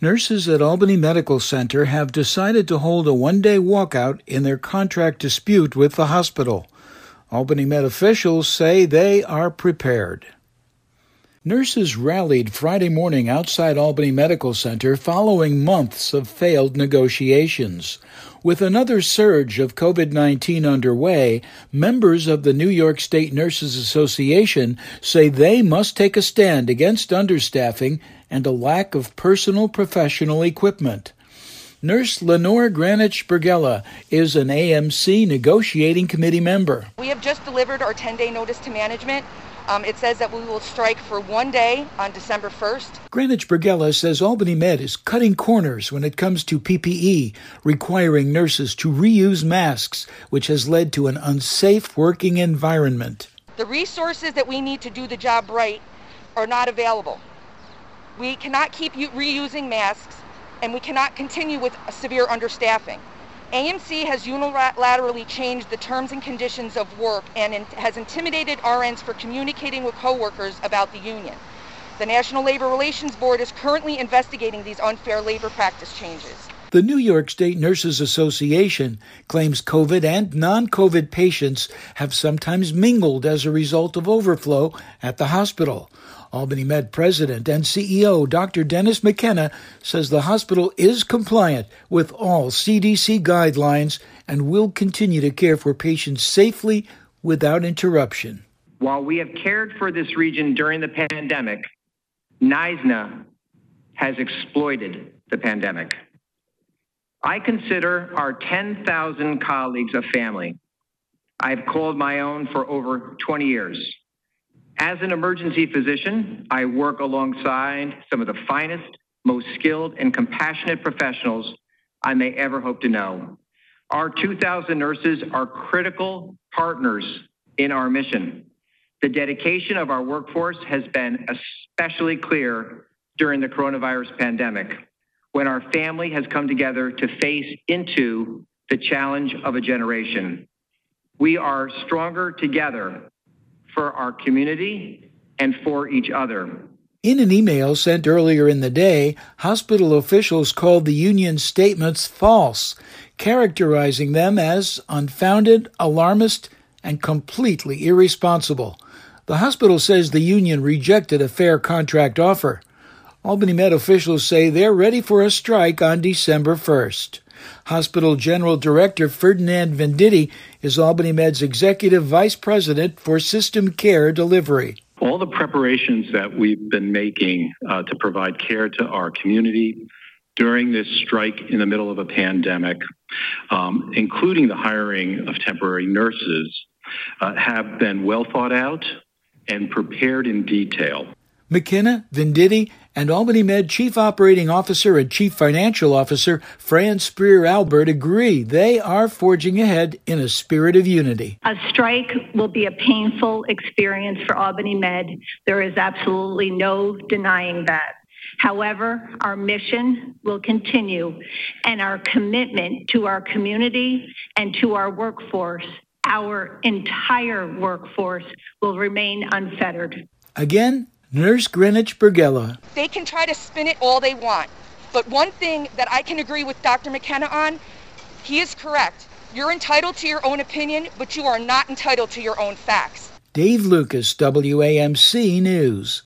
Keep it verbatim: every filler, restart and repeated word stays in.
Nurses at Albany Medical Center have decided to hold a one-day walkout in their contract dispute with the hospital. Albany Med officials say they are prepared. Nurses rallied Friday morning outside Albany Medical Center following months of failed negotiations. With another surge of COVID nineteen underway, members of the New York State Nurses Association say they must take a stand against understaffing and a lack of personal professional equipment. Nurse Lenore Granich-Bergella is an A M C negotiating committee member. We have just delivered our ten-day notice to management. Um, it says that we will strike for one day on December first. Granich-Bergella says Albany Med is cutting corners when it comes to P P E, requiring nurses to reuse masks, which has led to an unsafe working environment. The resources that we need to do the job right are not available. We cannot keep reusing masks, and we cannot continue with severe understaffing. A M C has unilaterally changed the terms and conditions of work and in, has intimidated R Ns for communicating with coworkers about the union. The National Labor Relations Board is currently investigating these unfair labor practice changes. The New York State Nurses Association claims COVID and non-COVID patients have sometimes mingled as a result of overflow at the hospital. Albany Med President and C E O Doctor Dennis McKenna says the hospital is compliant with all C D C guidelines and will continue to care for patients safely without interruption. While we have cared for this region during the pandemic, N I S N A has exploited the pandemic. I consider our ten thousand colleagues a family. I've called my own for over twenty years. As an emergency physician, I work alongside some of the finest, most skilled, and compassionate professionals I may ever hope to know. Our two thousand nurses are critical partners in our mission. The dedication of our workforce has been especially clear during the coronavirus pandemic, when our family has come together to face into the challenge of a generation. We are stronger together for our community and for each other. In an email sent earlier in the day, hospital officials called the union's statements false, characterizing them as unfounded, alarmist, and completely irresponsible. The hospital says the union rejected a fair contract offer. Albany Med officials say they're ready for a strike on December first. Hospital General Director Ferdinand Venditti is Albany Med's Executive Vice President for System Care Delivery. All the preparations that we've been making uh, to provide care to our community during this strike in the middle of a pandemic, um, including the hiring of temporary nurses, uh, have been well thought out and prepared in detail. McKenna, Venditti, and Albany Med Chief Operating Officer and Chief Financial Officer Fran Spreer-Albert agree they are forging ahead in a spirit of unity. A strike will be a painful experience for Albany Med. There is absolutely no denying that. However, our mission will continue, and our commitment to our community and to our workforce, our entire workforce, will remain unfettered. Again, Nurse Granich-Bergella. They can try to spin it all they want, but one thing that I can agree with Doctor McKenna on, he is correct. You're entitled to your own opinion, but you are not entitled to your own facts. Dave Lucas, W A M C News.